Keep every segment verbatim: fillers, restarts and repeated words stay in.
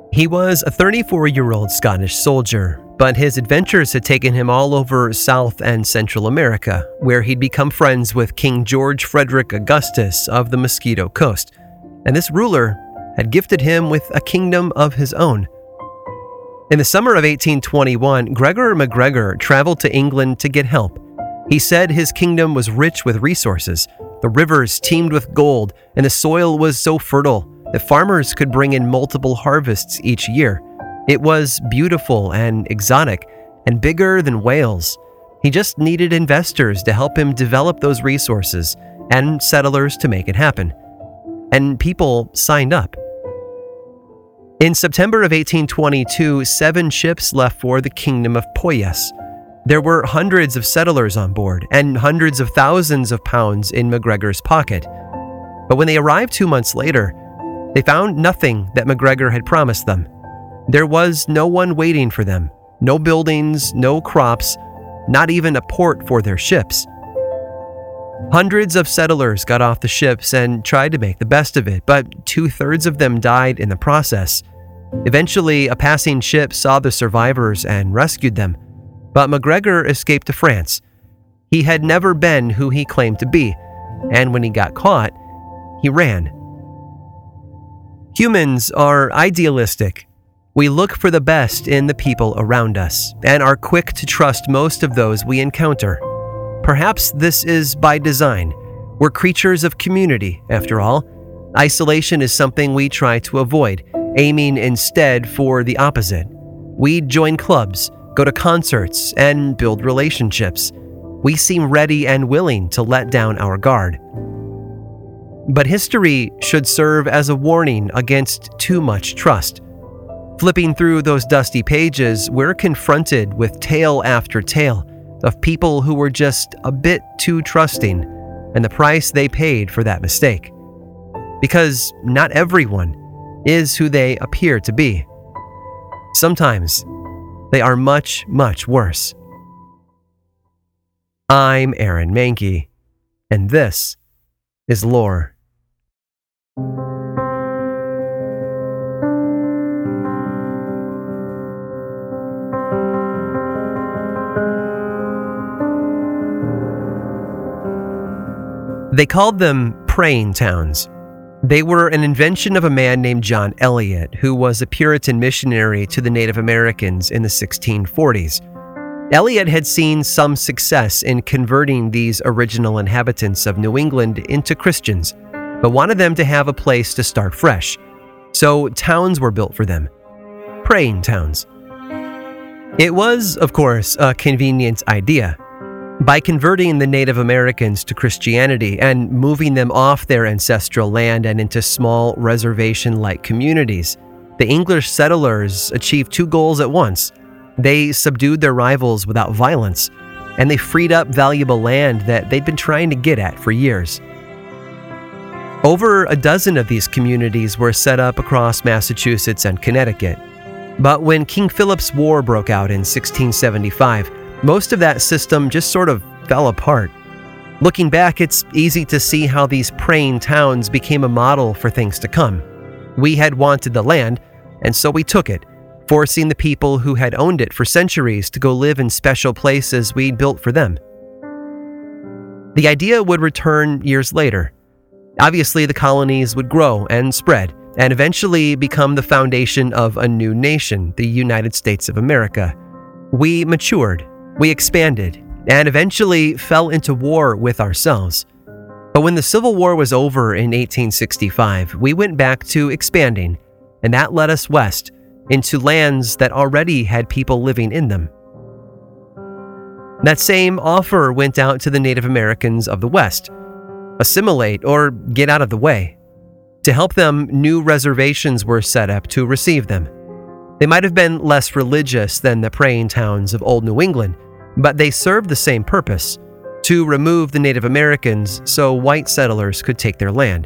He was a thirty-four-year-old Scottish soldier, but his adventures had taken him all over South and Central America, where he'd become friends with King George Frederick Augustus of the Mosquito Coast, and this ruler had gifted him with a kingdom of his own. In the summer of eighteen twenty-one, Gregor MacGregor traveled to England to get help. He said his kingdom was rich with resources. The rivers teemed with gold, and the soil was so fertile that farmers could bring in multiple harvests each year. It was beautiful and exotic, and bigger than Wales. He just needed investors to help him develop those resources, and settlers to make it happen. And people signed up. In September of eighteen twenty-two, seven ships left for the Kingdom of Poyas. There were hundreds of settlers on board, and hundreds of thousands of pounds in MacGregor's pocket. But when they arrived two months later, they found nothing that MacGregor had promised them. There was no one waiting for them, no buildings, no crops, not even a port for their ships. Hundreds of settlers got off the ships and tried to make the best of it, but two-thirds of them died in the process. Eventually, a passing ship saw the survivors and rescued them, but MacGregor escaped to France. He had never been who he claimed to be, and when he got caught, he ran. Humans are idealistic. We look for the best in the people around us and are quick to trust most of those we encounter. Perhaps this is by design. We're creatures of community, after all. Isolation is something we try to avoid, aiming instead for the opposite. We join clubs, go to concerts, and build relationships. We seem ready and willing to let down our guard. But history should serve as a warning against too much trust. Flipping through those dusty pages, we're confronted with tale after tale of people who were just a bit too trusting, and the price they paid for that mistake. Because not everyone is who they appear to be. Sometimes they are much, much worse. I'm Aaron Mahnke, and this is Lore. They called them praying towns. They were an invention of a man named John Eliot, who was a Puritan missionary to the Native Americans in the sixteen forties. Eliot had seen some success in converting these original inhabitants of New England into Christians, but wanted them to have a place to start fresh. So towns were built for them. Praying towns. It was, of course, a convenient idea. By converting the Native Americans to Christianity and moving them off their ancestral land and into small reservation-like communities, the English settlers achieved two goals at once. They subdued their rivals without violence, and they freed up valuable land that they'd been trying to get at for years. Over a dozen of these communities were set up across Massachusetts and Connecticut. But when King Philip's War broke out in sixteen seventy-five, most of that system just sort of fell apart. Looking back, it's easy to see how these praying towns became a model for things to come. We had wanted the land, and so we took it, forcing the people who had owned it for centuries to go live in special places we'd built for them. The idea would return years later. Obviously, the colonies would grow and spread, and eventually become the foundation of a new nation, the United States of America. We matured. We expanded, and eventually fell into war with ourselves. But when the Civil War was over in eighteen sixty-five, we went back to expanding, and that led us west, into lands that already had people living in them. That same offer went out to the Native Americans of the West. Assimilate or get out of the way. To help them, new reservations were set up to receive them. They might have been less religious than the praying towns of old New England, but they served the same purpose, to remove the Native Americans so white settlers could take their land.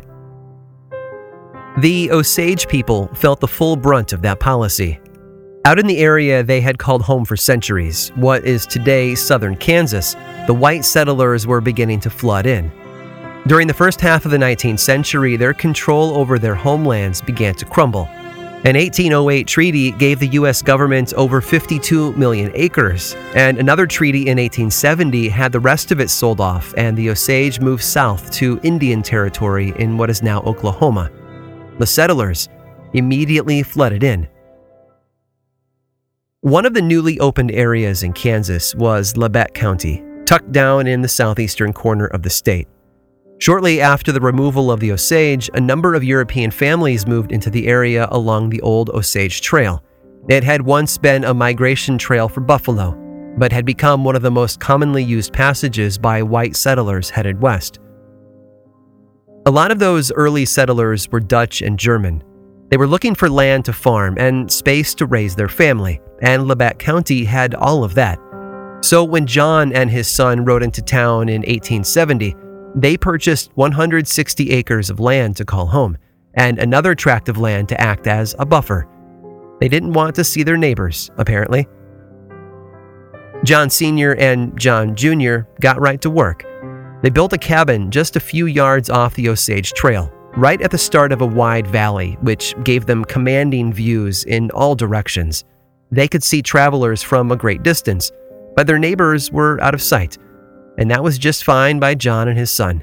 The Osage people felt the full brunt of that policy. Out in the area they had called home for centuries, what is today southern Kansas, the white settlers were beginning to flood in. During the first half of the nineteenth century, their control over their homelands began to crumble. An eighteen oh eight treaty gave the U S government over fifty-two million acres, and another treaty in eighteen seventy had the rest of it sold off, and the Osage moved south to Indian Territory in what is now Oklahoma. The settlers immediately flooded in. One of the newly opened areas in Kansas was Labette County, tucked down in the southeastern corner of the state. Shortly after the removal of the Osage, a number of European families moved into the area along the old Osage Trail. It had once been a migration trail for buffalo, but had become one of the most commonly used passages by white settlers headed west. A lot of those early settlers were Dutch and German. They were looking for land to farm and space to raise their family, and Labette County had all of that. So when John and his son rode into town in eighteen seventy, they purchased one hundred sixty acres of land to call home, and another tract of land to act as a buffer. They didn't want to see their neighbors, apparently. John Senior and John Junior got right to work. They built a cabin just a few yards off the Osage Trail, right at the start of a wide valley, which gave them commanding views in all directions. They could see travelers from a great distance, but their neighbors were out of sight. And that was just fine by John and his son.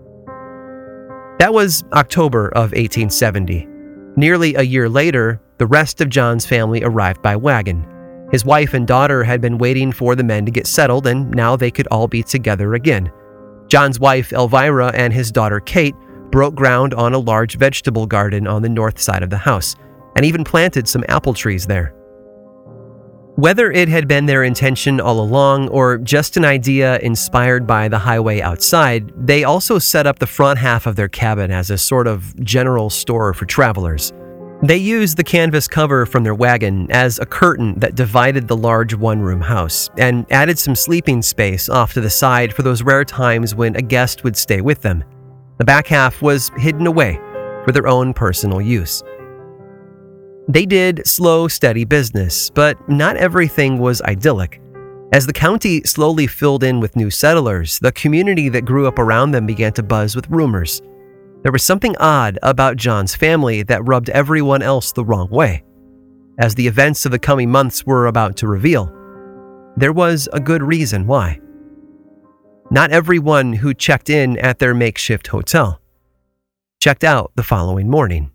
That was October of eighteen seventy. Nearly a year later, the rest of John's family arrived by wagon. His wife and daughter had been waiting for the men to get settled, and now they could all be together again. John's wife, Elvira, and his daughter, Kate, broke ground on a large vegetable garden on the north side of the house, and even planted some apple trees there. Whether it had been their intention all along or just an idea inspired by the highway outside, they also set up the front half of their cabin as a sort of general store for travelers. They used the canvas cover from their wagon as a curtain that divided the large one-room house and added some sleeping space off to the side for those rare times when a guest would stay with them. The back half was hidden away for their own personal use. They did slow, steady business, but not everything was idyllic. As the county slowly filled in with new settlers, the community that grew up around them began to buzz with rumors. There was something odd about John's family that rubbed everyone else the wrong way. As the events of the coming months were about to reveal, there was a good reason why. Not everyone who checked in at their makeshift hotel checked out the following morning.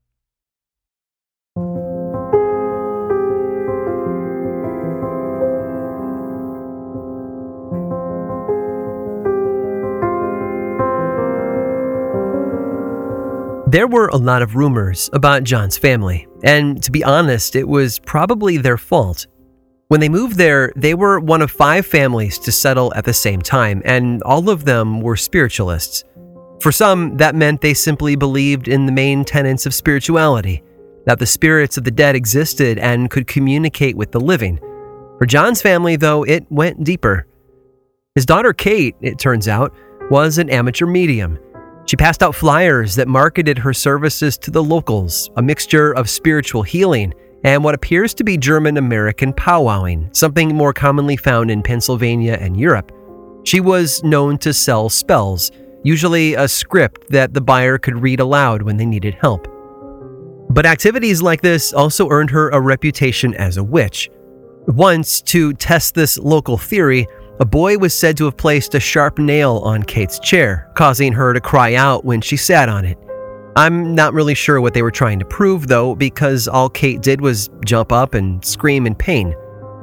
There were a lot of rumors about John's family, and to be honest, it was probably their fault. When they moved there, they were one of five families to settle at the same time, and all of them were spiritualists. For some, that meant they simply believed in the main tenets of spirituality, that the spirits of the dead existed and could communicate with the living. For John's family, though, it went deeper. His daughter Kate, it turns out, was an amateur medium. She passed out flyers that marketed her services to the locals, a mixture of spiritual healing and what appears to be German-American powwowing, something more commonly found in Pennsylvania and Europe. She was known to sell spells, usually a script that the buyer could read aloud when they needed help. But activities like this also earned her a reputation as a witch. Once, to test this local theory, a boy was said to have placed a sharp nail on Kate's chair, causing her to cry out when she sat on it. I'm not really sure what they were trying to prove, though, because all Kate did was jump up and scream in pain.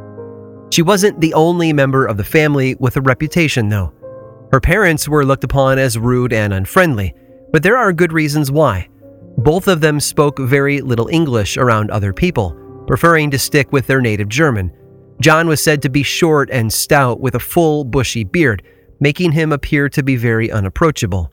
She wasn't the only member of the family with a reputation, though. Her parents were looked upon as rude and unfriendly, but there are good reasons why. Both of them spoke very little English around other people, preferring to stick with their native German. John was said to be short and stout with a full, bushy beard, making him appear to be very unapproachable.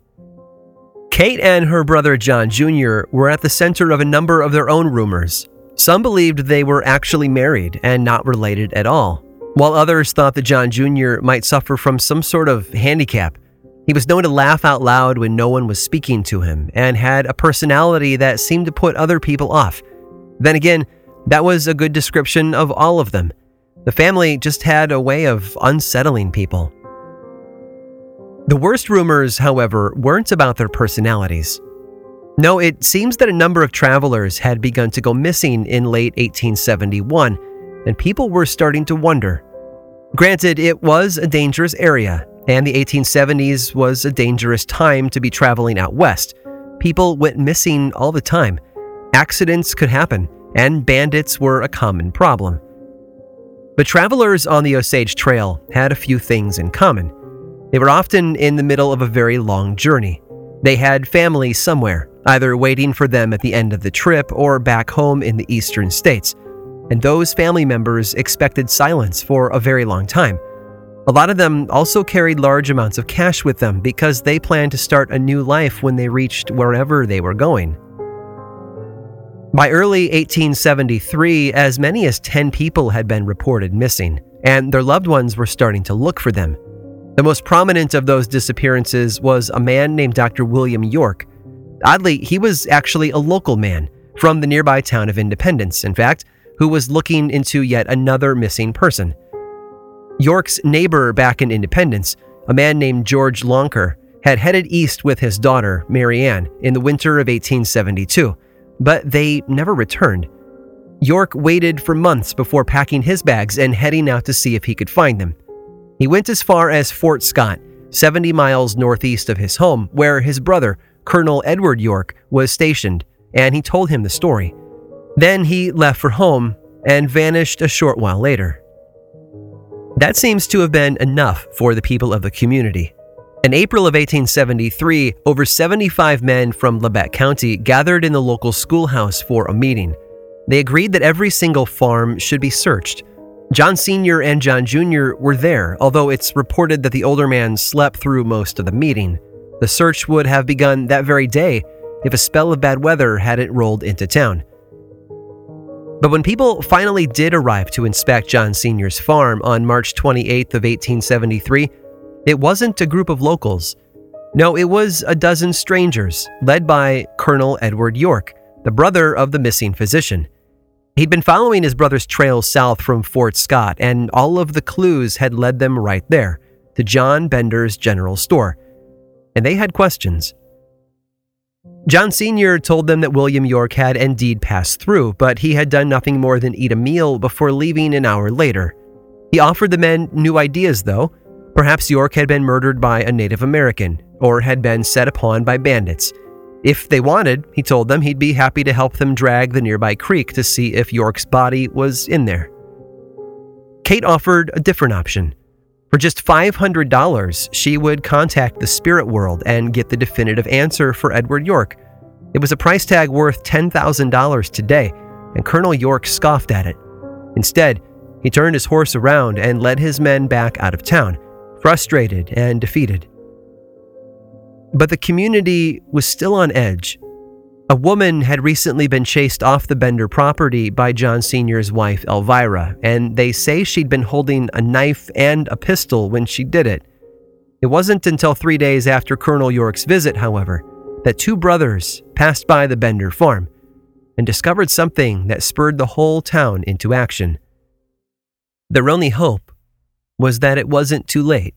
Kate and her brother John Junior were at the center of a number of their own rumors. Some believed they were actually married and not related at all, while others thought that John Junior might suffer from some sort of handicap. He was known to laugh out loud when no one was speaking to him and had a personality that seemed to put other people off. Then again, that was a good description of all of them. The family just had a way of unsettling people. The worst rumors, however, weren't about their personalities. No, it seems that a number of travelers had begun to go missing in late eighteen seventy-one, and people were starting to wonder. Granted, it was a dangerous area, and the eighteen seventies was a dangerous time to be traveling out west. People went missing all the time. Accidents could happen, and bandits were a common problem. But travelers on the Osage Trail had a few things in common. They were often in the middle of a very long journey. They had family somewhere, either waiting for them at the end of the trip or back home in the eastern states. And those family members expected silence for a very long time. A lot of them also carried large amounts of cash with them because they planned to start a new life when they reached wherever they were going. By early eighteen seventy-three, as many as ten people had been reported missing, and their loved ones were starting to look for them. The most prominent of those disappearances was a man named Doctor William York. Oddly, he was actually a local man from the nearby town of Independence, in fact, who was looking into yet another missing person. York's neighbor back in Independence, a man named George Lonker, had headed east with his daughter, Mary Ann, in the winter of eighteen seventy-two, but they never returned. York waited for months before packing his bags and heading out to see if he could find them. He went as far as Fort Scott, seventy miles northeast of his home, where his brother, Colonel Edward York, was stationed, and he told him the story. Then he left for home and vanished a short while later. That seems to have been enough for the people of the community. In April of eighteen seventy-three, over seventy-five men from Labette County gathered in the local schoolhouse for a meeting. They agreed that every single farm should be searched. John Senior and John Junior were there, although it's reported that the older man slept through most of the meeting. The search would have begun that very day if a spell of bad weather hadn't rolled into town. But when people finally did arrive to inspect John Senior's farm on March twenty-eighth of eighteen seventy-three, it wasn't a group of locals. No, it was a dozen strangers, led by Colonel Edward York, the brother of the missing physician. He'd been following his brother's trail south from Fort Scott, and all of the clues had led them right there, to John Bender's general store. And they had questions. John Senior told them that William York had indeed passed through, but he had done nothing more than eat a meal before leaving an hour later. He offered the men new ideas, though. Perhaps York had been murdered by a Native American, or had been set upon by bandits. If they wanted, he told them he'd be happy to help them drag the nearby creek to see if York's body was in there. Kate offered a different option. For just five hundred dollars, she would contact the spirit world and get the definitive answer for Edward York. It was a price tag worth ten thousand dollars today, and Colonel York scoffed at it. Instead, he turned his horse around and led his men back out of town, frustrated and defeated. But the community was still on edge. A woman had recently been chased off the Bender property by John Senior's wife, Elvira, and they say she'd been holding a knife and a pistol when she did it. It wasn't until three days after Colonel York's visit, however, that two brothers passed by the Bender farm and discovered something that spurred the whole town into action. Their only hope was that it wasn't too late.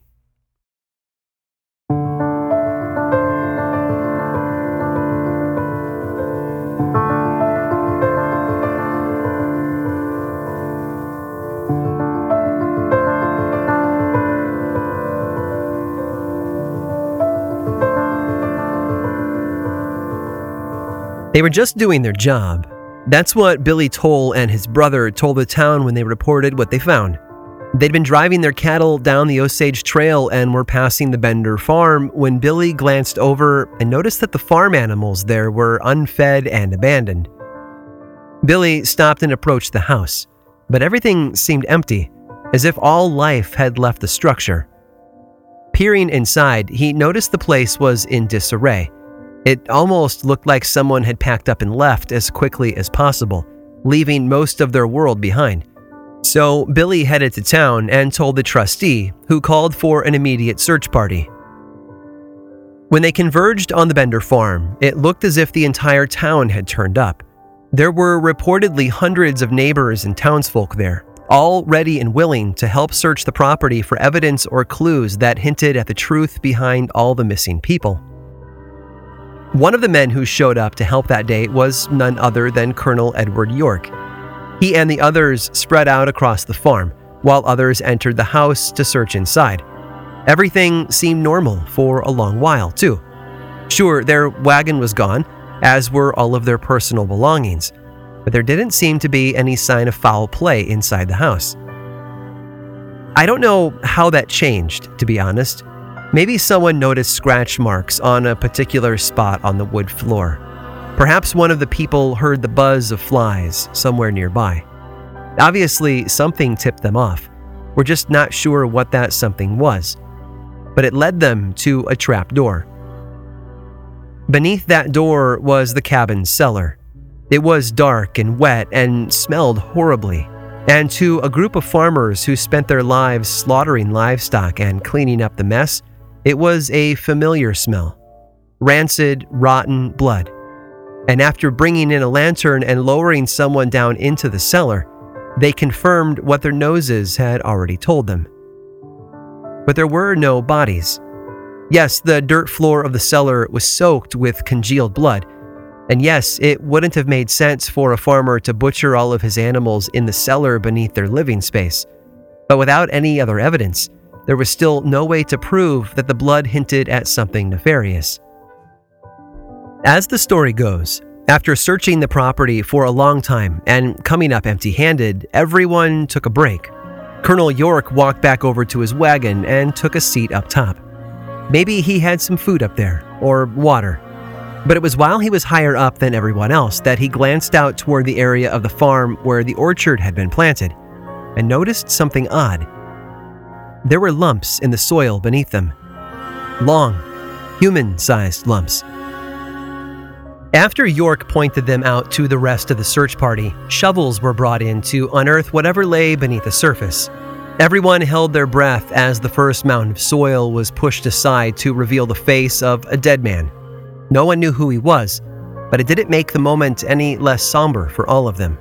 They were just doing their job. That's what Billy Toll and his brother told the town when they reported what they found. They'd been driving their cattle down the Osage Trail and were passing the Bender farm when Billy glanced over and noticed that the farm animals there were unfed and abandoned. Billy stopped and approached the house, but everything seemed empty, as if all life had left the structure. Peering inside, he noticed the place was in disarray. It almost looked like someone had packed up and left as quickly as possible, leaving most of their world behind. So Billy headed to town and told the trustee, who called for an immediate search party. When they converged on the Bender farm, it looked as if the entire town had turned up. There were reportedly hundreds of neighbors and townsfolk there, all ready and willing to help search the property for evidence or clues that hinted at the truth behind all the missing people. One of the men who showed up to help that day was none other than Colonel Edward York. He and the others spread out across the farm, while others entered the house to search inside. Everything seemed normal for a long while, too. Sure, their wagon was gone, as were all of their personal belongings, but there didn't seem to be any sign of foul play inside the house. I don't know how that changed, to be honest. Maybe someone noticed scratch marks on a particular spot on the wood floor. Perhaps one of the people heard the buzz of flies somewhere nearby. Obviously, something tipped them off. We're just not sure what that something was. But it led them to a trap door. Beneath that door was the cabin's cellar. It was dark and wet and smelled horribly. And to a group of farmers who spent their lives slaughtering livestock and cleaning up the mess, it was a familiar smell. Rancid, rotten blood. And after bringing in a lantern and lowering someone down into the cellar, they confirmed what their noses had already told them. But there were no bodies. Yes, the dirt floor of the cellar was soaked with congealed blood. And yes, it wouldn't have made sense for a farmer to butcher all of his animals in the cellar beneath their living space. But without any other evidence, there was still no way to prove that the blood hinted at something nefarious. As the story goes, after searching the property for a long time and coming up empty-handed, everyone took a break. Colonel York walked back over to his wagon and took a seat up top. Maybe he had some food up there, or water. But it was while he was higher up than everyone else that he glanced out toward the area of the farm where the orchard had been planted, and noticed something odd. There were lumps in the soil beneath them. Long, human-sized lumps. After York pointed them out to the rest of the search party, shovels were brought in to unearth whatever lay beneath the surface. Everyone held their breath as the first mound of soil was pushed aside to reveal the face of a dead man. No one knew who he was, but it didn't make the moment any less somber for all of them.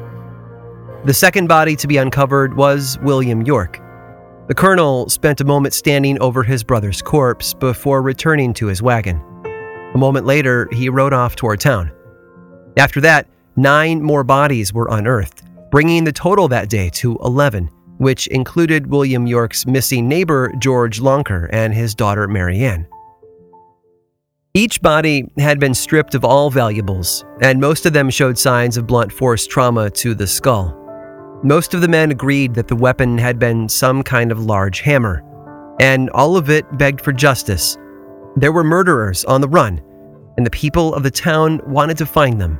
The second body to be uncovered was William York. The colonel spent a moment standing over his brother's corpse before returning to his wagon. A moment later, he rode off toward town. After that, nine more bodies were unearthed, bringing the total that day to eleven, which included William York's missing neighbor, George Lonker, and his daughter, Mary Ann. Each body had been stripped of all valuables, and most of them showed signs of blunt force trauma to the skull. Most of the men agreed that the weapon had been some kind of large hammer, and all of it begged for justice. There were murderers on the run, and the people of the town wanted to find them.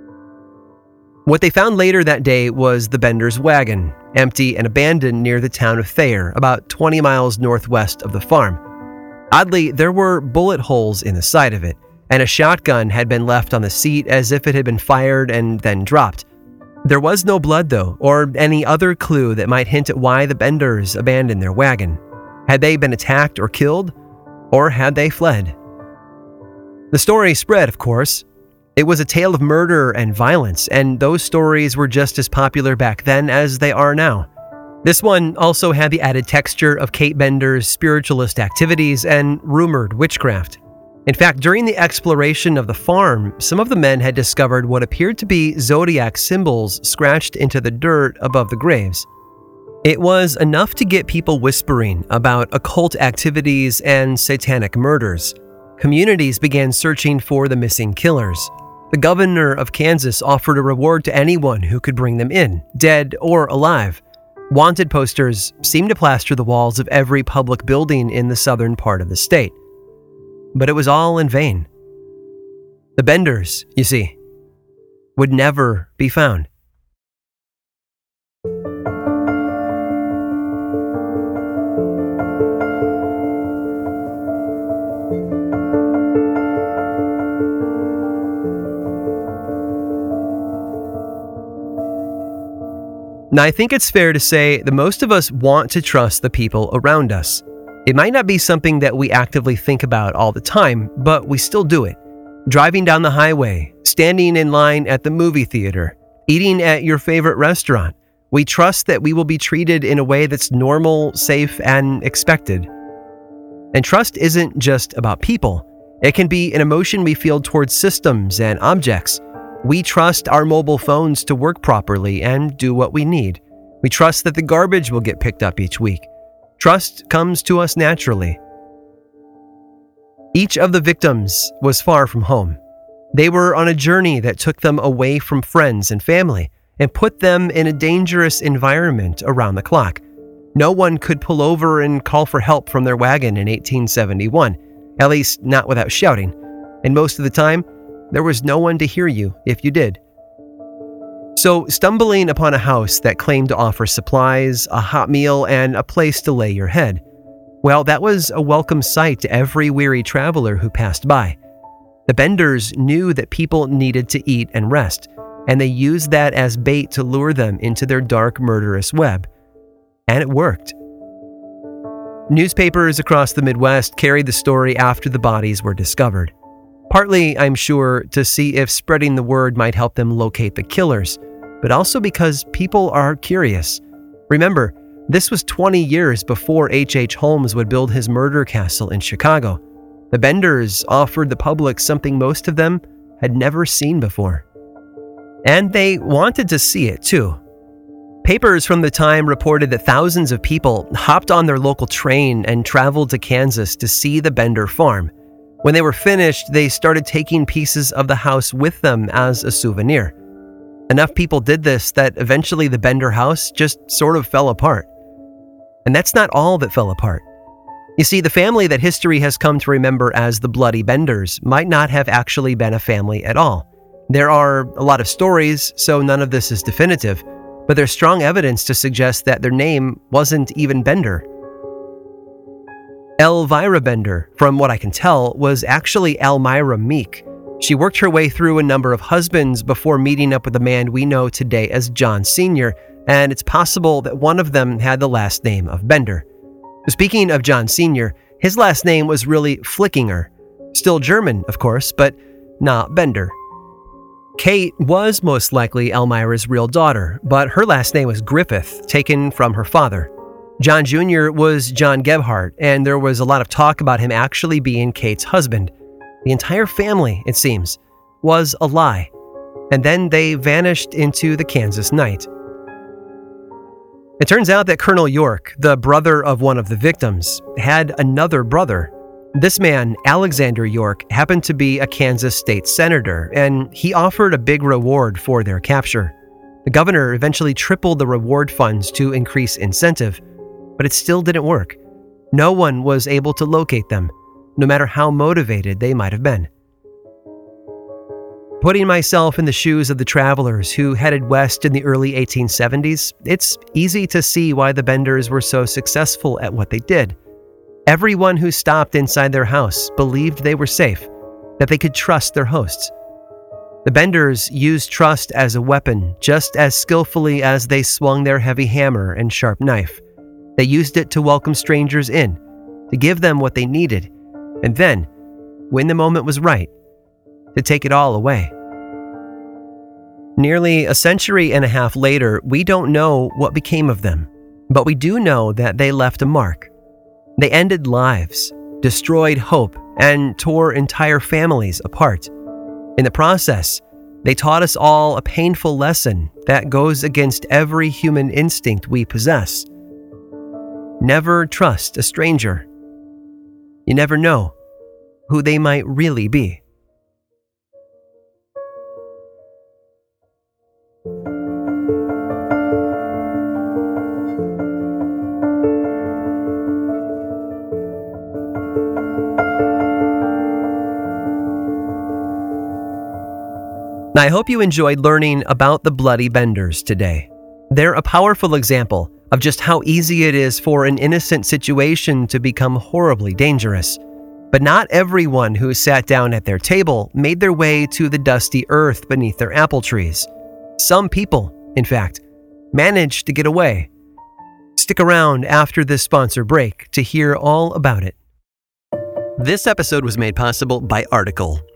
What they found later that day was the Bender's wagon, empty and abandoned near the town of Thayer, about twenty miles northwest of the farm. Oddly, there were bullet holes in the side of it, and a shotgun had been left on the seat as if it had been fired and then dropped. There was no blood, though, or any other clue that might hint at why the Benders abandoned their wagon. Had they been attacked or killed? Or had they fled? The story spread, of course. It was a tale of murder and violence, and those stories were just as popular back then as they are now. This one also had the added texture of Kate Bender's spiritualist activities and rumored witchcraft. In fact, during the exploration of the farm, some of the men had discovered what appeared to be zodiac symbols scratched into the dirt above the graves. It was enough to get people whispering about occult activities and satanic murders. Communities began searching for the missing killers. The governor of Kansas offered a reward to anyone who could bring them in, dead or alive. Wanted posters seemed to plaster the walls of every public building in the southern part of the state. But it was all in vain. The Benders, you see, would never be found. Now, I think it's fair to say that most of us want to trust the people around us. It might not be something that we actively think about all the time, but we still do it. Driving down the highway, standing in line at the movie theater, eating at your favorite restaurant. We trust that we will be treated in a way that's normal, safe, and expected. And trust isn't just about people. It can be an emotion we feel towards systems and objects. We trust our mobile phones to work properly and do what we need. We trust that the garbage will get picked up each week. Trust comes to us naturally. Each of the victims was far from home. They were on a journey that took them away from friends and family and put them in a dangerous environment around the clock. No one could pull over and call for help from their wagon in eighteen seventy-one, at least not without shouting, and most of the time, there was no one to hear you if you did. So, stumbling upon a house that claimed to offer supplies, a hot meal, and a place to lay your head, well, that was a welcome sight to every weary traveler who passed by. The Benders knew that people needed to eat and rest, and they used that as bait to lure them into their dark, murderous web. And it worked. Newspapers across the Midwest carried the story after the bodies were discovered. Partly, I'm sure, to see if spreading the word might help them locate the killers, but also because people are curious. Remember, this was twenty years before H H. Holmes would build his murder castle in Chicago. The Benders offered the public something most of them had never seen before. And they wanted to see it too. Papers from the time reported that thousands of people hopped on their local train and traveled to Kansas to see the Bender farm. When they were finished, they started taking pieces of the house with them as a souvenir. Enough people did this that eventually the Bender house just sort of fell apart. And that's not all that fell apart. You see, the family that history has come to remember as the Bloody Benders might not have actually been a family at all. There are a lot of stories, so none of this is definitive, but there's strong evidence to suggest that their name wasn't even Bender. Elvira Bender, from what I can tell, was actually Elmira Meek. She worked her way through a number of husbands before meeting up with the man we know today as John Senior, and it's possible that one of them had the last name of Bender. Speaking of John Senior, his last name was really Flickinger. Still German, of course, but not Bender. Kate was most likely Elmira's real daughter, but her last name was Griffith, taken from her father. John Junior was John Gebhardt, and there was a lot of talk about him actually being Kate's husband. The entire family, it seems, was a lie, and then they vanished into the Kansas night. It turns out that Colonel York, the brother of one of the victims, had another brother. This man, Alexander York, happened to be a Kansas state senator, and he offered a big reward for their capture. The governor eventually tripled the reward funds to increase incentive, but it still didn't work. No one was able to locate them, no matter how motivated they might have been. Putting myself in the shoes of the travelers who headed west in the early eighteen seventies, it's easy to see why the Benders were so successful at what they did. Everyone who stopped inside their house believed they were safe, that they could trust their hosts. The Benders used trust as a weapon just as skillfully as they swung their heavy hammer and sharp knife. They used it to welcome strangers in, to give them what they needed, and then, when the moment was right, to take it all away. Nearly a century and a half later, we don't know what became of them, but we do know that they left a mark. They ended lives, destroyed hope, and tore entire families apart. In the process, they taught us all a painful lesson that goes against every human instinct we possess. Never trust a stranger. You never know who they might really be. I hope you enjoyed learning about the Bloody Benders today. They're a powerful example of just how easy it is for an innocent situation to become horribly dangerous. But not everyone who sat down at their table made their way to the dusty earth beneath their apple trees. Some people, in fact, managed to get away. Stick around after this sponsor break to hear all about it. This episode was made possible by Article.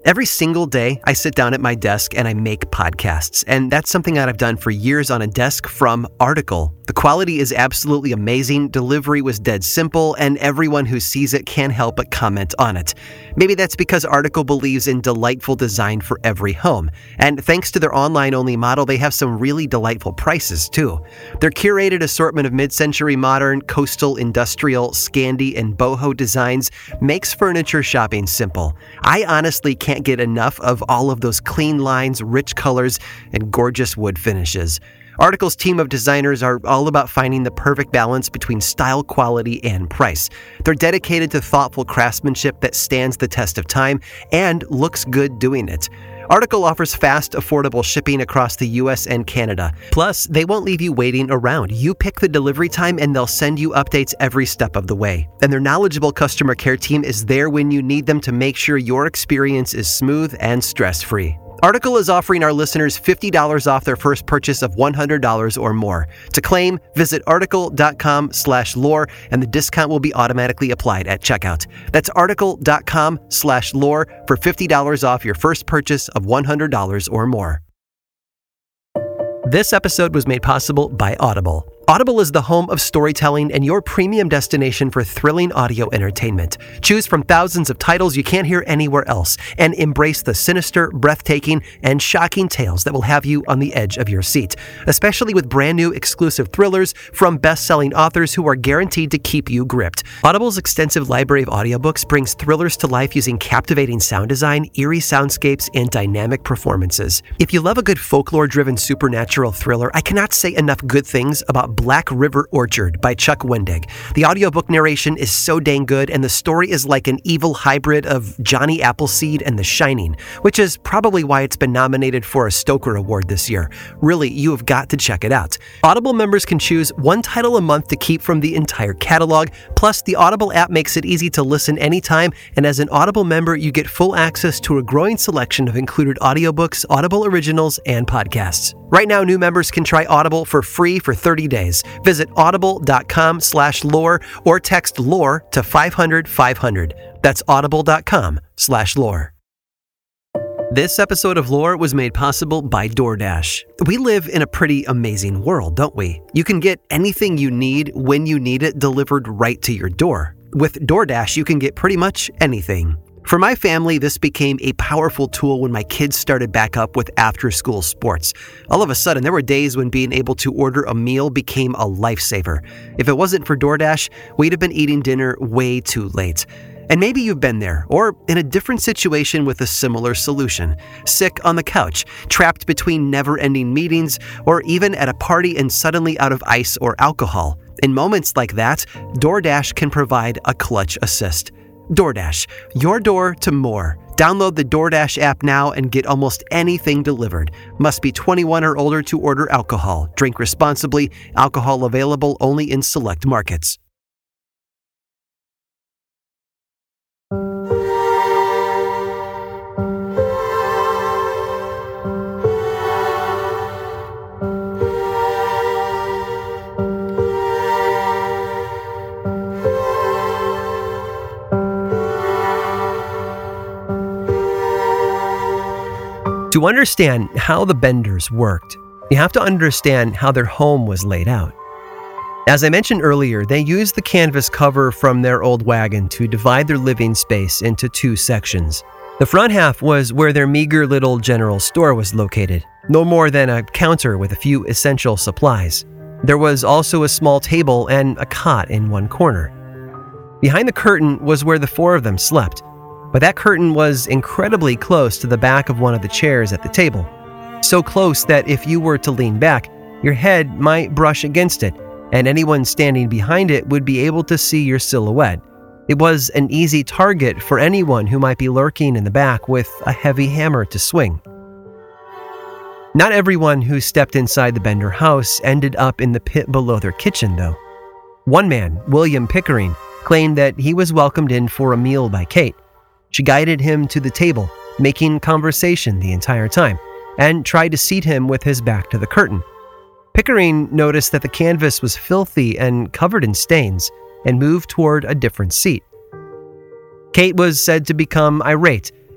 Every single day, I sit down at my desk and I make podcasts, and that's something that I've done for years on a desk from Article. The quality is absolutely amazing, delivery was dead simple, and everyone who sees it can't help but comment on it. Maybe that's because Article believes in delightful design for every home, and thanks to their online-only model, they have some really delightful prices too. Their curated assortment of mid-century modern, coastal, industrial, Scandi, and boho designs makes furniture shopping simple. I honestly can't Can't get enough of all of those clean lines, rich colors, and gorgeous wood finishes. Article's team of designers are all about finding the perfect balance between style, quality, and price. They're dedicated to thoughtful craftsmanship that stands the test of time and looks good doing it. Article offers fast, affordable shipping across the U S and Canada. Plus, they won't leave you waiting around. You pick the delivery time and they'll send you updates every step of the way. And their knowledgeable customer care team is there when you need them to make sure your experience is smooth and stress-free. Article is offering our listeners fifty dollars off their first purchase of one hundred dollars or more. To claim, visit article.com slash lore and the discount will be automatically applied at checkout. That's article.com slash lore for fifty dollars off your first purchase of one hundred dollars or more. This episode was made possible by Audible. Audible is the home of storytelling and your premium destination for thrilling audio entertainment. Choose from thousands of titles you can't hear anywhere else and embrace the sinister, breathtaking, and shocking tales that will have you on the edge of your seat, especially with brand new exclusive thrillers from best-selling authors who are guaranteed to keep you gripped. Audible's extensive library of audiobooks brings thrillers to life using captivating sound design, eerie soundscapes, and dynamic performances. If you love a good folklore-driven supernatural thriller, I cannot say enough good things about Black River Orchard by Chuck Wendig. The audiobook narration is so dang good, and the story is like an evil hybrid of Johnny Appleseed and The Shining, which is probably why it's been nominated for a Stoker Award this year. Really, you have got to check it out. Audible members can choose one title a month to keep from the entire catalog, plus the Audible app makes it easy to listen anytime, and as an Audible member, you get full access to a growing selection of included audiobooks, Audible originals, and podcasts. Right now, new members can try Audible for free for thirty days. Visit audible.com slash lore or text lore to five hundred five hundred. That's audible.com slash lore. This episode of Lore was made possible by DoorDash. We live in a pretty amazing world, don't we? You can get anything you need when you need it delivered right to your door. With DoorDash, you can get pretty much anything. For my family, this became a powerful tool when my kids started back up with after-school sports. All of a sudden, there were days when being able to order a meal became a lifesaver. If it wasn't for DoorDash, we'd have been eating dinner way too late. And maybe you've been there, or in a different situation with a similar solution. Sick on the couch, trapped between never-ending meetings, or even at a party and suddenly out of ice or alcohol. In moments like that, DoorDash can provide a clutch assist. DoorDash, your door to more. Download the DoorDash app now and get almost anything delivered. Must be twenty-one or older to order alcohol. Drink responsibly. Alcohol available only in select markets. To understand how the Benders worked, you have to understand how their home was laid out. As I mentioned earlier, they used the canvas cover from their old wagon to divide their living space into two sections. The front half was where their meager little general store was located, no more than a counter with a few essential supplies. There was also a small table and a cot in one corner. Behind the curtain was where the four of them slept. But that curtain was incredibly close to the back of one of the chairs at the table. So close that if you were to lean back, your head might brush against it, and anyone standing behind it would be able to see your silhouette. It was an easy target for anyone who might be lurking in the back with a heavy hammer to swing. Not everyone who stepped inside the Bender house ended up in the pit below their kitchen, though. One man, William Pickering, claimed that he was welcomed in for a meal by Kate. She guided him to the table, making conversation the entire time, and tried to seat him with his back to the curtain. Pickering noticed that the canvas was filthy and covered in stains, and moved toward a different seat. Kate was said to become irate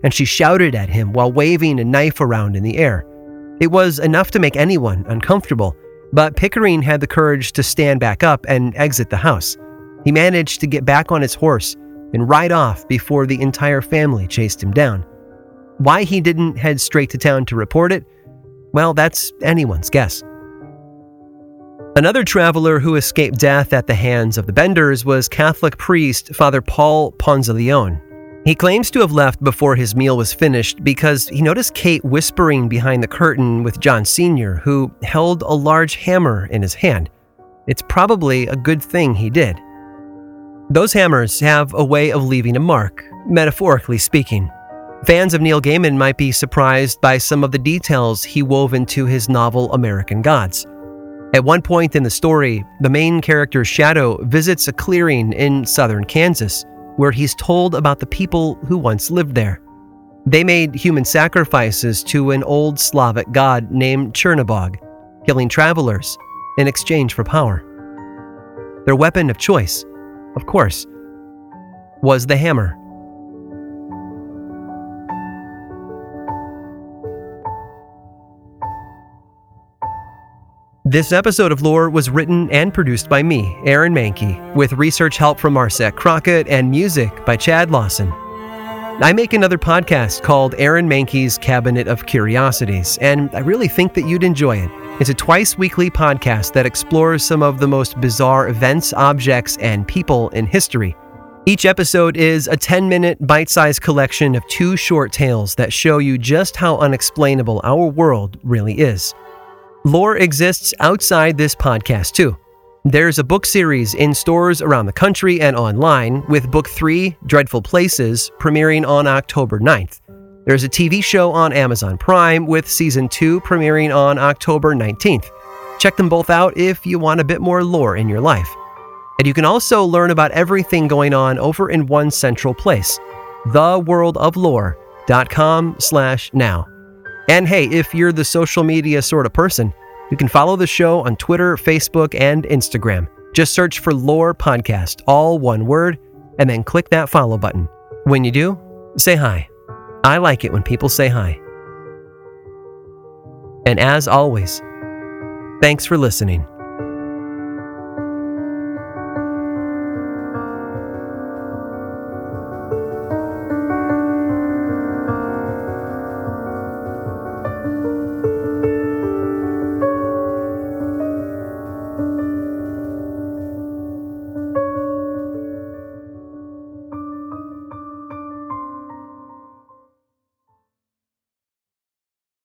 and she shouted at him while waving a knife around in the air. It was enough to make anyone uncomfortable, but Pickering had the courage to stand back up and exit the house. He managed to get back on his horse and ride off before the entire family chased him down. Why he didn't head straight to town to report it? Well, that's anyone's guess. Another traveler who escaped death at the hands of the Benders was Catholic priest Father Paul Ponzaleone. He claims to have left before his meal was finished because he noticed Kate whispering behind the curtain with John Senior, who held a large hammer in his hand. It's probably a good thing he did. Those hammers have a way of leaving a mark, metaphorically speaking. Fans of Neil Gaiman might be surprised by some of the details he wove into his novel American Gods. At one point in the story, the main character's shadow visits a clearing in southern Kansas, where he's told about the people who once lived there. They made human sacrifices to an old Slavic god named Chernobog, killing travelers in exchange for power. Their weapon of choice, of course, was the hammer. This episode of Lore was written and produced by me, Aaron Mahnke, with research help from Marset Crockett and music by Chad Lawson. I make another podcast called Aaron Mahnke's Cabinet of Curiosities, and I really think that you'd enjoy it. It's a twice-weekly podcast that explores some of the most bizarre events, objects, and people in history. Each episode is a ten-minute, bite-sized collection of two short tales that show you just how unexplainable our world really is. Lore exists outside this podcast, too. There's a book series in stores around the country and online, with Book three, Dreadful Places, premiering on October ninth. There's a T V show on Amazon Prime, with Season two premiering on October nineteenth. Check them both out if you want a bit more lore in your life. And you can also learn about everything going on over in one central place, the world of lore dot com slash now. And hey, if you're the social media sort of person, you can follow the show on Twitter, Facebook, and Instagram. Just search for Lore Podcast, all one word, and then click that follow button. When you do, say hi. I like it when people say hi. And as always, thanks for listening.